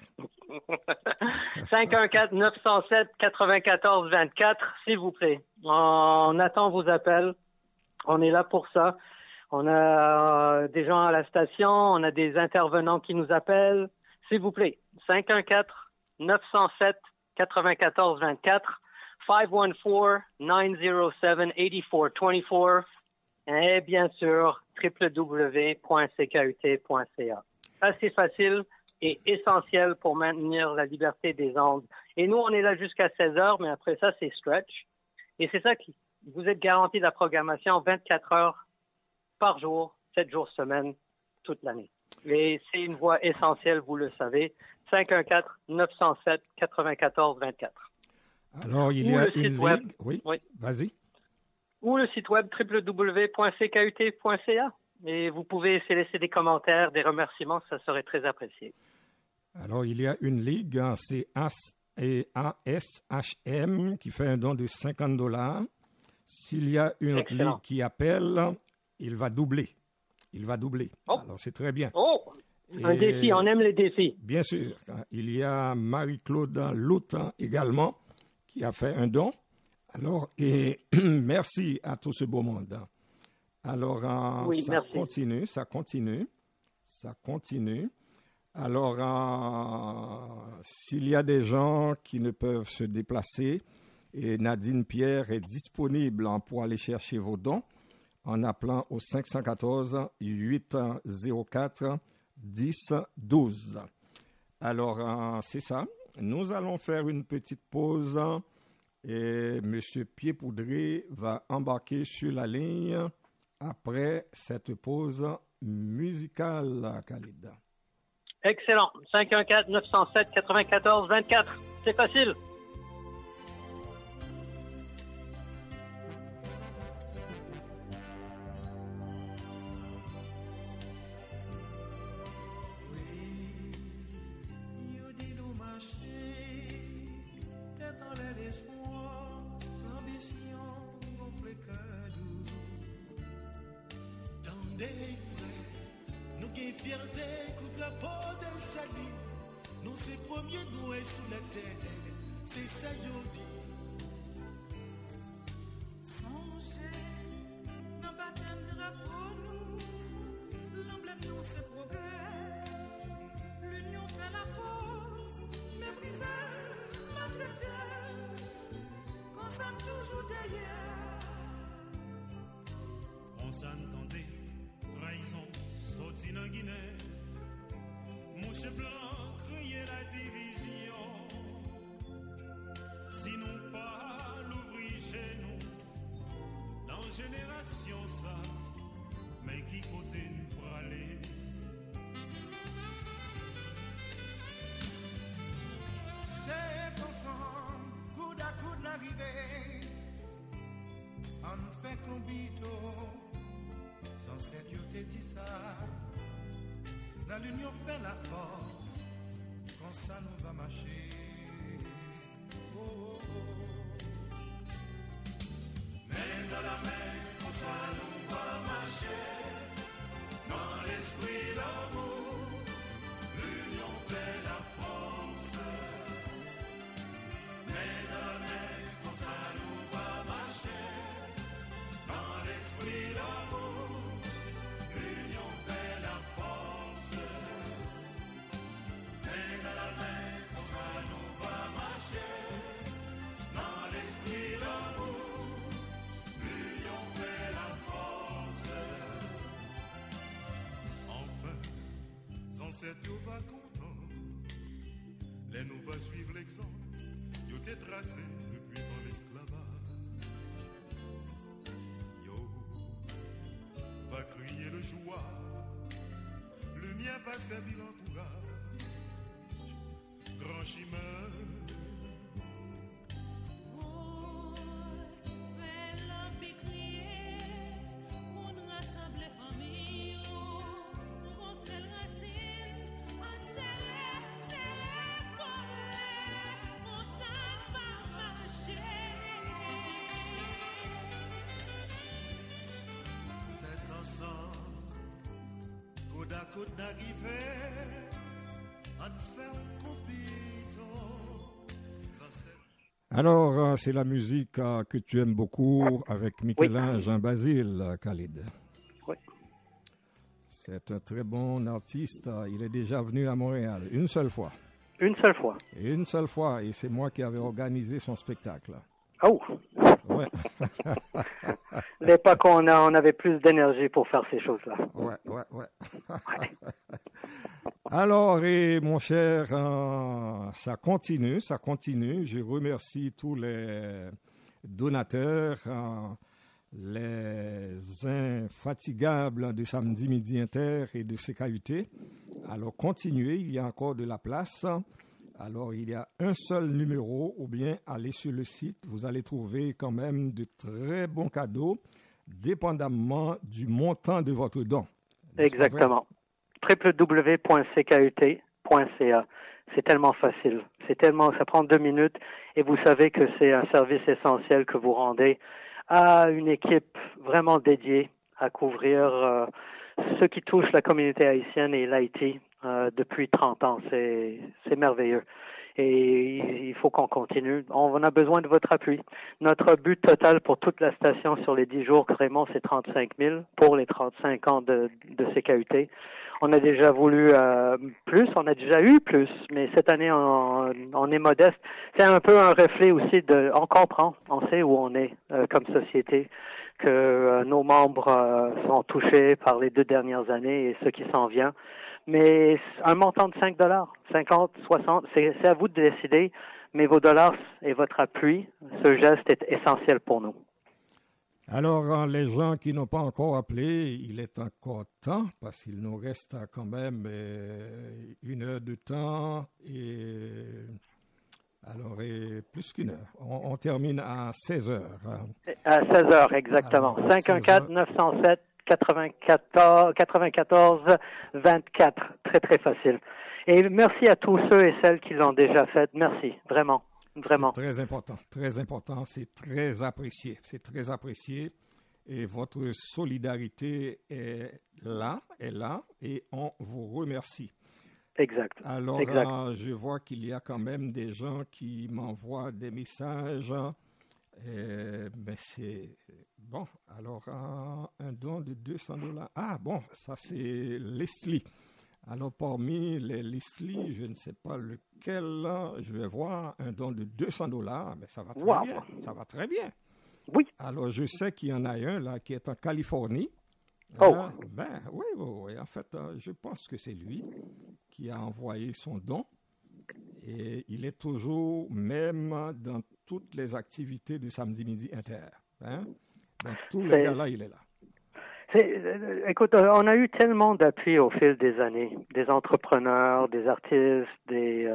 514-907-94-24, s'il vous plaît. On attend vos appels. On est là pour ça. On a des gens à la station, on a des intervenants qui nous appellent. S'il vous plaît, 514-907-94-24, 514-907-8424 et bien sûr, www.ckut.ca. assez facile et essentiel pour maintenir la liberté des ondes. Et nous, on est là jusqu'à 16 heures, mais après ça, c'est stretch. Et c'est ça qui vous êtes garanti de la programmation 24 heures par jour, 7 jours semaine, toute l'année. Et c'est une voie essentielle, vous le savez. 514-907-94-24. Alors, il y a une ligue. Oui, vas-y. Ou le site web www.ckut.ca. Et vous pouvez laisser des commentaires, des remerciements, ça serait très apprécié. Alors, il y a une ligue, c'est ASHM, qui fait un don de $50. S'il y a une autre ligue qui appelle, il va doubler. Oh. Alors, c'est très bien. Oh, un défi, on aime les défis. Bien sûr. Il y a Marie-Claude Loutin également, qui a fait un don. Alors, et merci à tout ce beau monde. Alors, oui, ça continue. Alors, s'il y a des gens qui ne peuvent se déplacer, et Nadine Pierre est disponible pour aller chercher vos dons en appelant au 514-804-1012. Alors, c'est ça. Nous allons faire une petite pause et M. Pied-Poudré va embarquer sur la ligne après cette pause musicale, Khalid. Excellent. 514-907-94-24. C'est facile. Fierté contre la peau de salut. Nous c'est premier noué sous la terre. C'est ça yo dit. Songez, n'a pas tendre pour nous. L'emblème nous c'est progrès. L'union fait la force. Mépriser, maltraiter. Qu'on s'aime toujours derrière. On s'entendait, trahison. Sorti dans Guinée, mouche blanc criait la division. Si nous pas l'ouvrir chez nous, dans génération ça, mais qui côté nous pour aller? C'est ensemble, coude à coude l'arrivée, on fait combito. Sans cette yo te dit ça, dans l'union fait la force, quand ça nous va marcher. Oh, oh, oh. Main dans la main, quand ça nous va marcher, dans l'esprit d'amour, l'union fait la force. Main dans la main, quand ça nous va marcher, dans l'esprit d'amour. Cette yo va content, les nous va suivre l'exemple, yo t'es tracé depuis dans l'esclavage. Yo va crier le joie, le mien va servir l'entourage, grand chemin. Alors, c'est la musique que tu aimes beaucoup avec Michel-Ange Basile, Khalid. Oui. C'est un très bon artiste. Il est déjà venu à Montréal une seule fois. Une seule fois. Une seule fois. Et c'est moi qui avais organisé son spectacle. Oh! Ouais. L'époque où on avait plus d'énergie pour faire ces choses-là. Ouais. Alors, et mon cher, ça continue. Je remercie tous les donateurs, les infatigables de Samedi Midi Inter et de CKUT. Alors, continuez, il y a encore de la place. Alors, il y a un seul numéro, ou bien allez sur le site, vous allez trouver quand même de très bons cadeaux, dépendamment du montant de votre don. Exactement. www.ckut.ca. C'est tellement facile. Ça prend 2 minutes et vous savez que c'est un service essentiel que vous rendez à une équipe vraiment dédiée à couvrir ce qui touche la communauté haïtienne et l'Haïti depuis 30 ans. C'est merveilleux. Et il faut qu'on continue. On a besoin de votre appui. Notre but total pour toute la station sur les 10 jours, Raymond, c'est 35 000 pour les 35 ans de CKUT. On a déjà voulu plus, on a déjà eu plus, mais cette année, on est modeste. C'est un peu un reflet aussi on comprend, on sait où on est comme société, que nos membres sont touchés par les 2 dernières années et ce qui s'en vient. Mais un montant de $5, 50, 60, c'est à vous de décider, mais vos dollars et votre appui, ce geste est essentiel pour nous. Alors, les gens qui n'ont pas encore appelé, il est encore temps, parce qu'il nous reste quand même 1 heure de temps, et plus qu'1 heure. On termine à 16 heures. À 16 heures, exactement. 514-907. 94 24. Très, très facile. Et merci à tous ceux et celles qui l'ont déjà fait. Merci, vraiment. Vraiment. C'est très important. C'est très apprécié. Et votre solidarité est là, et on vous remercie. Exact. Alors, je vois qu'il y a quand même des gens qui m'envoient des messages. Mais c'est bon. Alors, un don de $200. Ah bon, ça c'est Leslie. Alors, parmi les Leslie, je ne sais pas lequel, je vais voir un don de $200, mais ça va très bien. Ça va très bien. Oui. Alors, je sais qu'il y en a un là qui est en Californie. Oh. Oui. En fait, je pense que c'est lui qui a envoyé son don. Et il est toujours, même dans toutes les activités du Samedi Midi Inter. Dans tous les gars-là, il est là. Écoute, on a eu tellement d'appui au fil des années. Des entrepreneurs, des artistes, les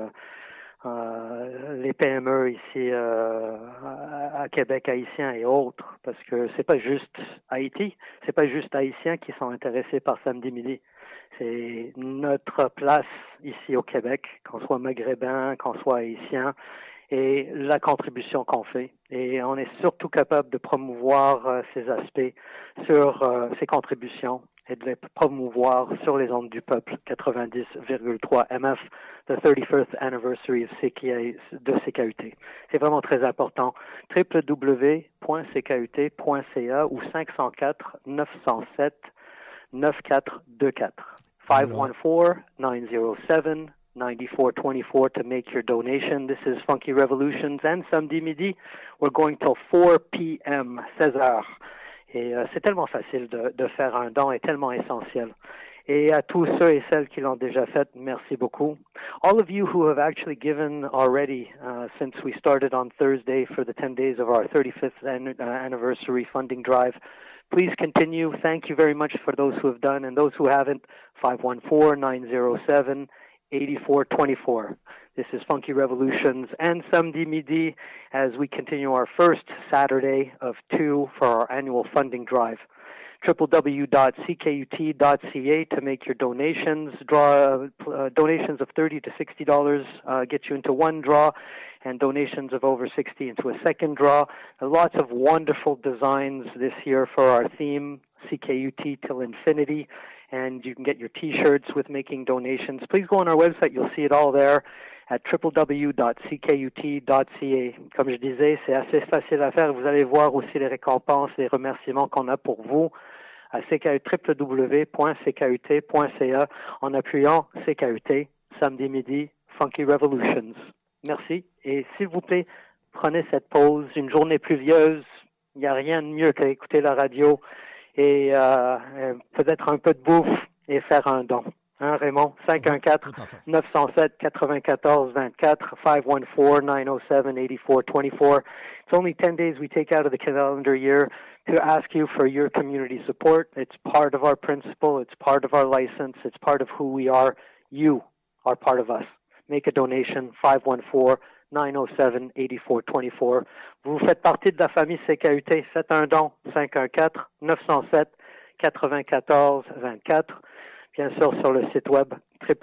PME ici à Québec, haïtiens et autres. Parce que c'est pas juste Haïti, c'est pas juste haïtiens qui sont intéressés par Samedi Midi. C'est notre place ici au Québec, qu'on soit maghrébin, qu'on soit haïtien, et la contribution qu'on fait. Et on est surtout capable de promouvoir ces aspects sur ces contributions et de les promouvoir sur les ondes du peuple 90,3 MF, the 31st anniversary de CKUT. C'est vraiment très important. www.ckut.ca ou 504-907-9424. 514-907-9424 to make your donation. This is Funky Revolutions and Samedi Midi. We're going till 4 p.m., 16 heures. Et c'est tellement facile de faire un don et tellement essentiel. Et à tous ceux et celles qui l'ont déjà fait, merci beaucoup. All of you who have actually given already since we started on Thursday for the 10 days of our 35th anniversary funding drive, please continue. Thank you very much for those who have done, and those who haven't, 514-907-8424. This is Funky Revolutions and Samedi Midi as we continue our first Saturday of 2 for our annual funding drive. www.ckut.ca to make your donations. Donations of $30 to $60 get you into one draw, and donations of over $60 into a second draw. Lots of wonderful designs this year for our theme, CKUT till infinity, and you can get your T-shirts with making donations. Please go on our website. You'll see it all there at www.ckut.ca. Comme je disais, c'est assez facile à faire. Vous allez voir aussi les récompenses, les remerciements qu'on a pour vous à www.ckut.ca en appuyant CKUT, Samedi Midi, Funky Revolutions. Merci. Et s'il vous plaît, prenez cette pause. Une journée pluvieuse, il n'y a rien de mieux qu'écouter la radio et peut-être un peu de bouffe et faire un don. Hein, Raymond? 514-907-9424, 514-907-8424. It's only 10 days we take out of the calendar year to ask you for your community support. It's part of our principle. It's part of our license. It's part of who we are. You are part of us. Make a donation, 514-907-8424. Vous faites partie de la famille CKUT. Faites un don, 514-907-9424. Bien sûr, sur le site web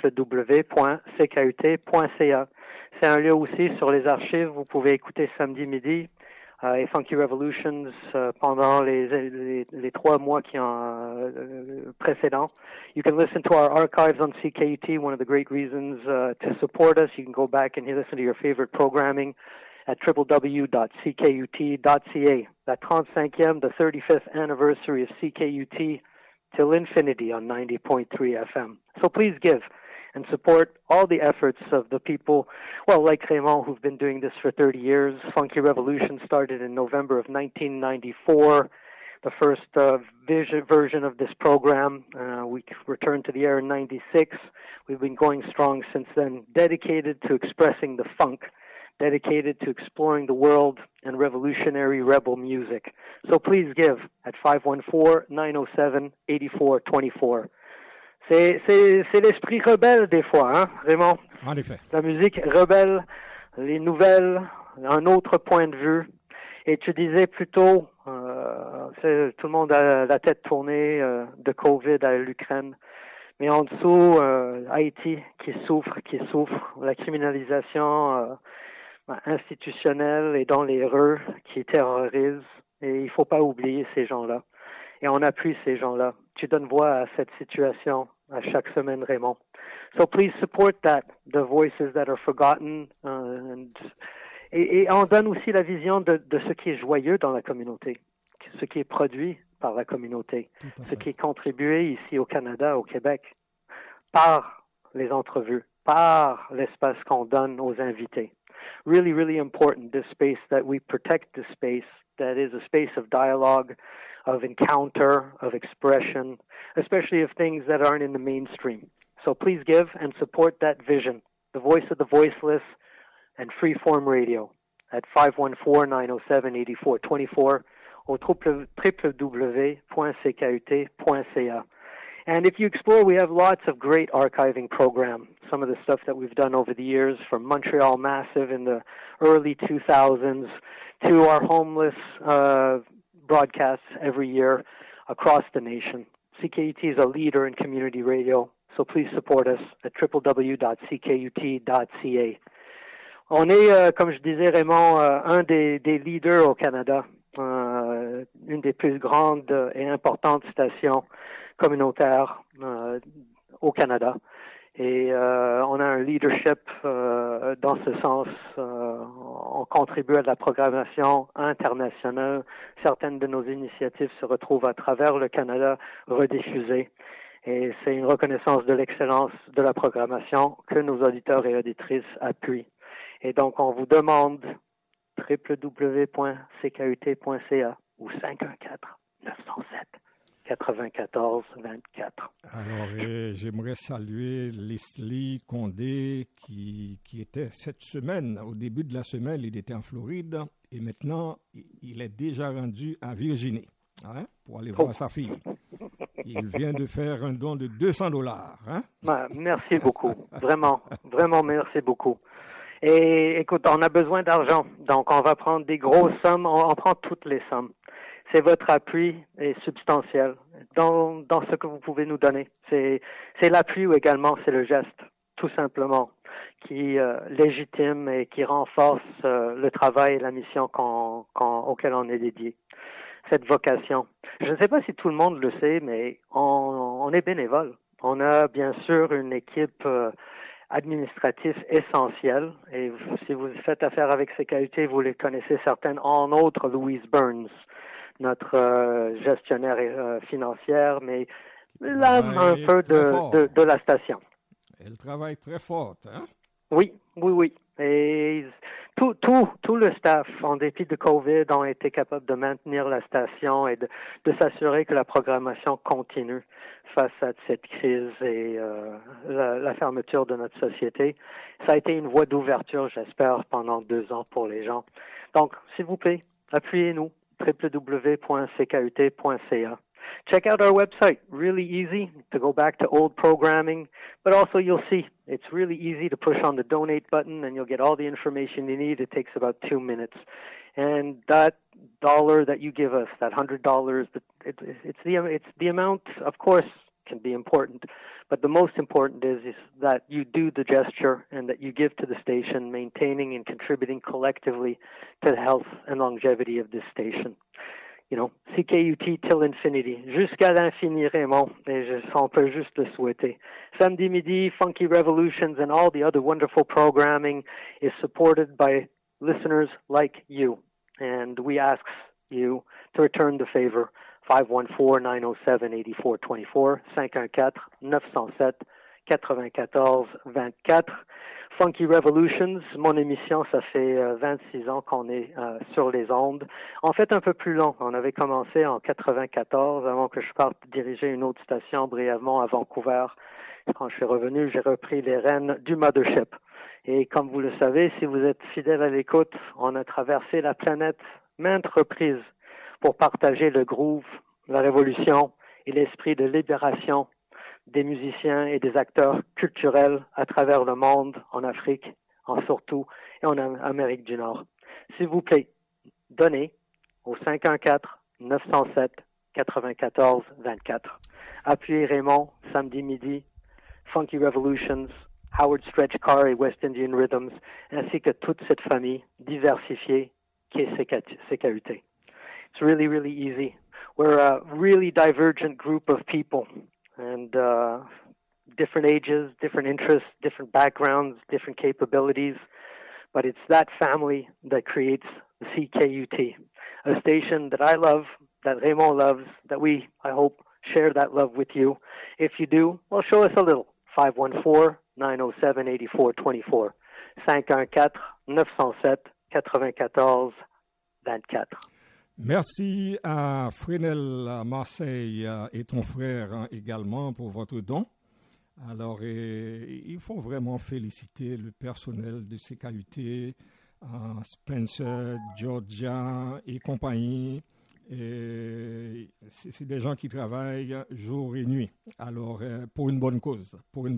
www.ckut.ca. C'est un lieu aussi sur les archives. Vous pouvez écouter samedi midi et Funky Revolutions pendant les 3 mois précédents. You can listen to our archives on CKUT. One of the great reasons to support us. You can go back and listen to your favorite programming at www.ckut.ca. La 35e, the 35th anniversary of CKUT till infinity on 90.3 FM. So please give and support all the efforts of the people, well, like Raymond, who've been doing this for 30 years. Funky Revolution started in November of 1994, the first version of this program. We returned to the air in 96. We've been going strong since then, dedicated to expressing the funk, dedicated to exploring the world and revolutionary rebel music. So please give at 514-907-8424. C'est l'esprit rebelle des fois, hein, Raymond? En effet. La musique rebelle, les nouvelles, un autre point de vue. Et tu disais plutôt, tout le monde a la tête tournée de COVID à l'Ukraine. Mais en dessous, Haïti qui souffre, la criminalisation institutionnelle et dans les rues qui terrorise. Et il faut pas oublier ces gens-là. Et on appuie ces gens-là. Tu donnes voix à cette situation à chaque semaine, Raymond. So please support that, the voices that are forgotten. Et on donne aussi la vision de ce qui est joyeux dans la communauté, ce qui est produit par la communauté, ce qui est contribué ici au Canada, au Québec, par les entrevues, par l'espace qu'on donne aux invités. Really, really important, this space, that we protect this space, that is a space of dialogue, of encounter, of expression, especially of things that aren't in the mainstream. So please give and support that vision, the voice of the voiceless and freeform radio at 514-907-8424 au www.ckut.ca. And if you explore, we have lots of great archiving program. Some of the stuff that we've done over the years, from Montreal Massive in the early 2000s to our homeless broadcasts every year across the nation. CKUT is a leader in community radio, so please support us at www.ckut.ca. On est, comme je disais, Raymond, un des leaders au Canada, une des plus grandes et importantes stations communautaires au Canada. Et on a un leadership dans ce sens. On contribue à la programmation internationale. Certaines de nos initiatives se retrouvent à travers le Canada rediffusées. Et c'est une reconnaissance de l'excellence de la programmation que nos auditeurs et auditrices appuient. Et donc, on vous demande www.ckut.ca ou 514-907-9424. Alors, j'aimerais saluer Leslie Condé qui était cette semaine, au début de la semaine, il était en Floride et maintenant, il est déjà rendu à Virginie pour aller voir sa fille. Il vient de faire un don de $200. Hein? Merci beaucoup. Vraiment, merci beaucoup. Et écoute, on a besoin d'argent, donc on va prendre des grosses sommes, on prend toutes les sommes. C'est votre appui est substantiel dans ce que vous pouvez nous donner. C'est l'appui ou également c'est le geste, tout simplement, qui légitime et qui renforce le travail et la mission auquel on est dédié. Cette vocation. Je ne sais pas si tout le monde le sait, mais on est bénévole. On a bien sûr une équipe administratif essentiel. Et si vous faites affaire avec CKUT, vous les connaissez certaines, en autres Louise Burns, notre gestionnaire financière, mais l'âme un peu de la station. Elle travaille très fort, hein? Oui. Et tout le staff, en dépit de COVID, ont été capables de maintenir la station et de s'assurer que la programmation continue face à cette crise et la fermeture de notre société. Ça a été une voie d'ouverture, j'espère, pendant 2 ans pour les gens. Donc, s'il vous plaît, appuyez-nous, www.ckut.ca. Check out our website. Really easy to go back to old programming, but also you'll see it's really easy to push on the donate button and you'll get all the information you need. It takes about 2 minutes. And that dollar that you give us, that $100, it's the amount, of course, can be important, but the most important is that you do the gesture and that you give to the station, maintaining and contributing collectively to the health and longevity of this station. You know, CKUT till infinity. Jusqu'à l'infini, Raymond. Et on peut juste le souhaiter. Samedi midi, Funky Revolutions and all the other wonderful programming is supported by listeners like you. And we ask you to return the favor. 514-907-8424, 514-907-94-24. Funky Revolutions, mon émission, ça fait 26 ans qu'on est sur les ondes. En fait, un peu plus long. On avait commencé en 94, avant que je parte diriger une autre station brièvement à Vancouver. Quand je suis revenu, j'ai repris les rênes du Mothership. Et comme vous le savez, si vous êtes fidèle à l'écoute, on a traversé la planète maintes reprises pour partager le groove, la révolution et l'esprit de libération des musiciens et des acteurs culturels à travers le monde, en Afrique, en surtout, et en Amérique du Nord. S'il vous plaît, donnez au 514-907-94-24. Appuyez Raymond, samedi midi, Funky Revolutions, Howard Stretch Carr et West Indian Rhythms, ainsi que toute cette famille diversifiée qui est CKUT. It's really, really easy. We're a really divergent group of people and different ages, different interests, different backgrounds, different capabilities. But it's that family that creates the CKUT, a station that I love, that Raymond loves, that we, I hope, share that love with you. If you do, well, show us a little. 514-907-8424. 514-907-94-24. Merci à Fresnel Marseille et ton frère également pour votre don. Alors, il faut vraiment féliciter le personnel de CKUT, Spencer, Georgia et compagnie. C'est des gens qui travaillent jour et nuit. Alors, pour une bonne cause.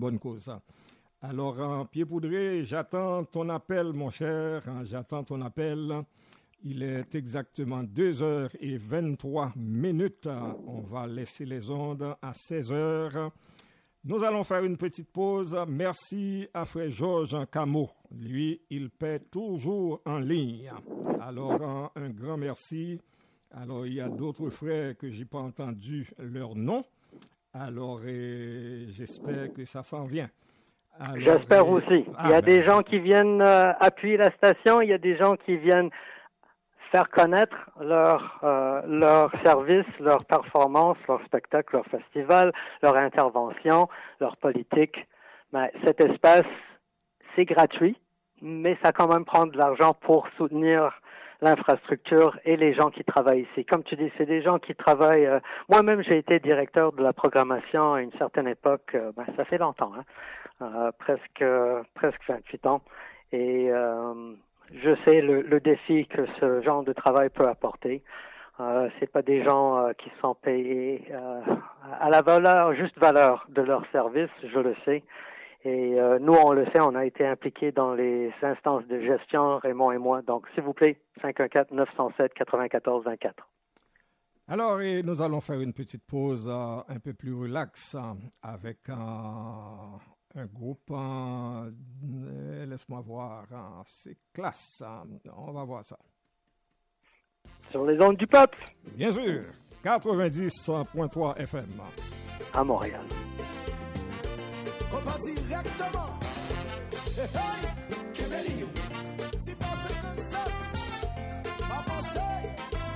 Alors, Pierre Poudré, j'attends ton appel, mon cher. J'attends ton appel. Il est exactement 2h23. On va laisser les ondes à 16h. Nous allons faire une petite pause. Merci à frère Georges Camo. Lui, il paie toujours en ligne. Alors, un grand merci. Alors, il y a d'autres frères que je n'ai pas entendu leur nom. Alors, j'espère que ça s'en vient. Alors, j'espère aussi. Il y a des gens qui viennent appuyer la station. Il y a des gens qui viennent faire connaître leur service, leur performance, leur spectacle, leur festival, leur intervention, leur politique. Mais cet espace, c'est gratuit, mais ça quand même prend de l'argent pour soutenir l'infrastructure et les gens qui travaillent ici. Comme tu dis, c'est des gens qui travaillent. Moi-même, j'ai été directeur de la programmation à une certaine époque. Ça fait longtemps, presque 28 ans. Et je sais le défi que ce genre de travail peut apporter. C'est pas des gens qui sont payés à la juste valeur de leur service, je le sais. Et nous, on le sait, on a été impliqués dans les instances de gestion, Raymond et moi. Donc, s'il vous plaît, 514-907-94-24. Alors, nous allons faire une petite pause un peu plus relax avec un groupe, laisse-moi voir, c'est classe, on va voir ça. Sur les ondes du peuple. Bien sûr, 90.3 FM. À Montréal. On va directement. Hey, hey, Kemelinho. C'est pas 57. Ma pensée.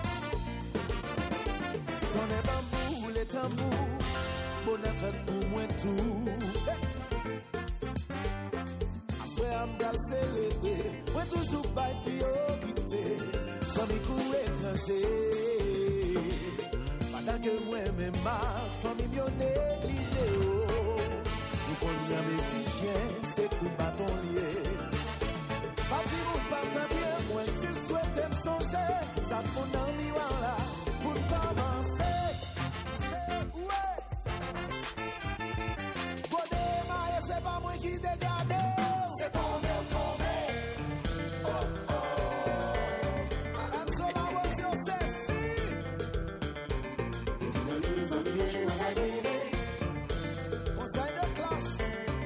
Son est bambou, les tambours. Bon effet pour moi tout. Assoyez à me célébrer. Moi toujours pas priorité, sans mes coups étrangers. Pendant que moi-même ma famille m'y négligé. Nous connaissons mes six chiens, c'est coup de bâton lié. Pas si vous pas faire bien, moi je souhaite me songer. Ça mon ami voilà, pour commencer. C'est ouais. Pour démarrer, c'est pas moi qui dégarde. C'est tombé. Oh oh. I'm so la was your sexy. Et tu ne nous ennuies, je vais arriver. Conseil de classe.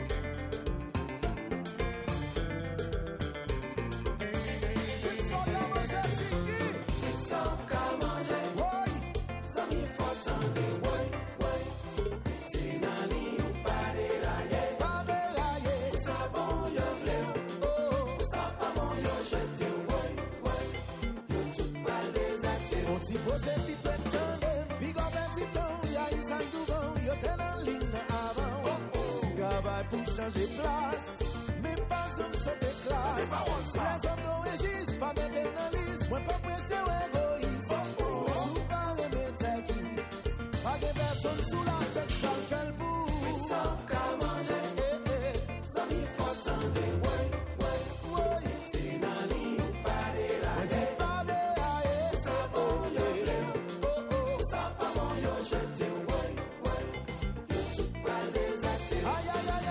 Pour changer place, mais pas un seul de classe. Les hommes de régis, pas même d'analyse. Moi, pas pressé ou égoïste. Sous par les méthodes, pas de personne sous la tête, ça le fait le bout. Ils savent qu'à manger, ça m'y faut attendre. Ouais. C'est dans l'île, pas de la haie. Pas de la haie, ça bon, yo, ça pas bon, yo, je dis, ouais. Yo, tout pas les attirer. Aïe.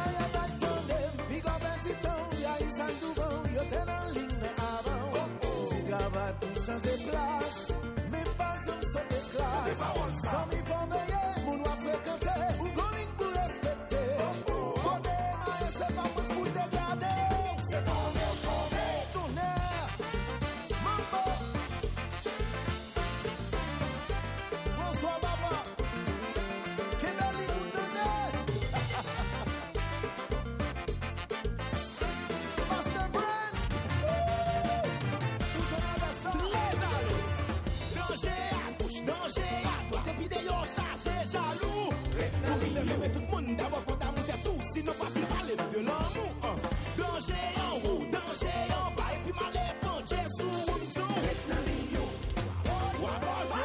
Changer place, mais pas un seul de classe. Sans m'y faut veiller, mon doit fréquenter, ou going pour respecter. Côté, c'est pas pour foutre de garder. C'est tombé. Tonnerre, Mambo, François Baba, Kennedy Moutonnet, Master Brand. Danger à droite et puis des yon chargé jaloux. Pour y lever tout le monde d'abord faut t'amonter tout. Sinon pas plus parler de l'amour. Danger en haut, danger en bas. Et puis malais penché sous route tout. Maintenant l'igno. Ouah bonjour.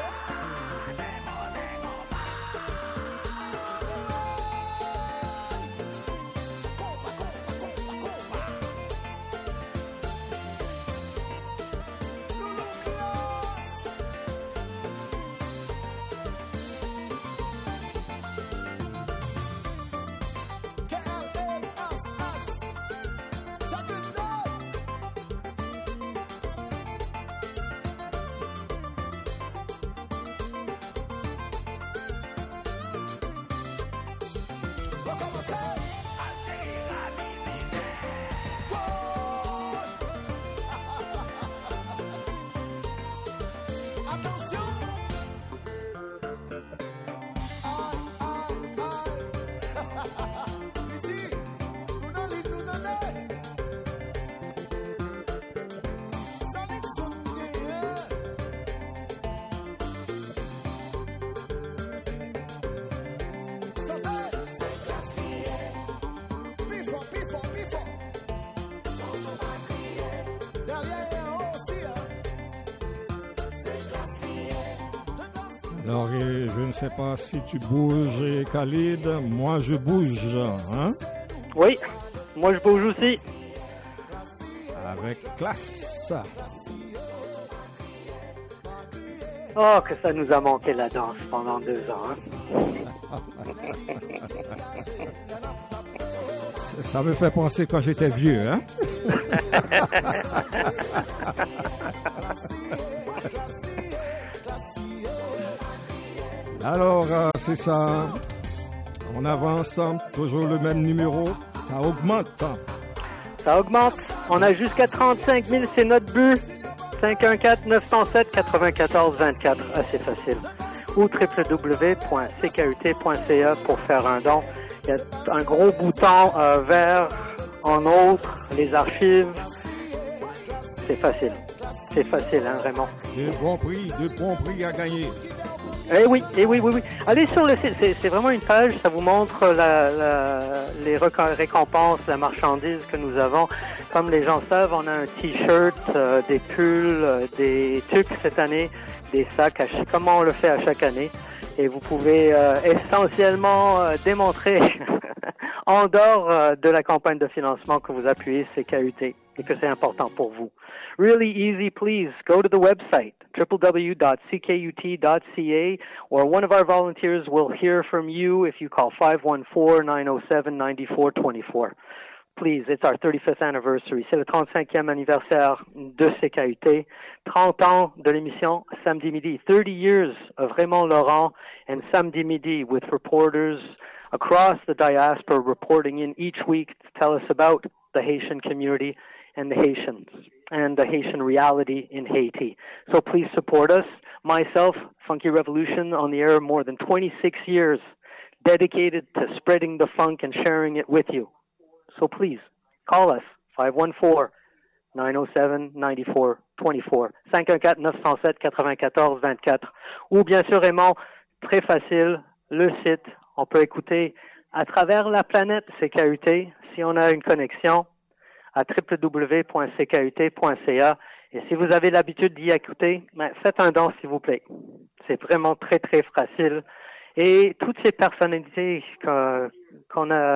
Alors, je ne sais pas si tu bouges, Khalid. Moi, je bouge, hein? Oui, moi, je bouge aussi. Avec classe. Oh, que ça nous a manqué la danse pendant 2 ans, hein? Ça me fait penser quand j'étais vieux, hein? Alors, c'est ça. On avance, toujours le même numéro. Ça augmente. Ça augmente. On a jusqu'à 35 000, c'est notre but. 514-907-94-24. Assez facile. Ou www.ckut.ca pour faire un don. Il y a un gros bouton vert en autre, les archives. C'est facile. C'est facile, hein, Raymond? De bons prix à gagner. Eh oui. Allez sur le site, c'est vraiment une page, ça vous montre les récompenses, la marchandise que nous avons. Comme les gens savent, on a un t-shirt, des pulls, des tucs cette année, des sacs, comme on le fait à chaque année. Et vous pouvez essentiellement démontrer, en dehors de la campagne de financement, que vous appuyez CKUT et que c'est important pour vous. Really easy, please go to the website www.ckut.ca, or one of our volunteers will hear from you if you call 514-907-9424. Please, it's our 35th anniversary. C'est le 35e anniversaire de CKUT. 30 ans de l'émission Samedi Midi. 30 years of Raymond Laurent and Samedi Midi, with reporters across the diaspora reporting in each week to tell us about the Haitian community and the Haitians and the Haitian reality in Haiti. So please support us. Myself, Funky Revolution, on the air more than 26 years, dedicated to spreading the funk and sharing it with you. So please, call us, 514-907-9424, 514-907-9424, ou bien sûr, Raymond, très facile, le site, on peut écouter à travers la planète CKUT, si on a une connexion, à www.ckut.ca. Et si vous avez l'habitude d'y écouter, faites un don, s'il vous plaît. C'est vraiment très, très facile. Et toutes ces personnalités qu'on a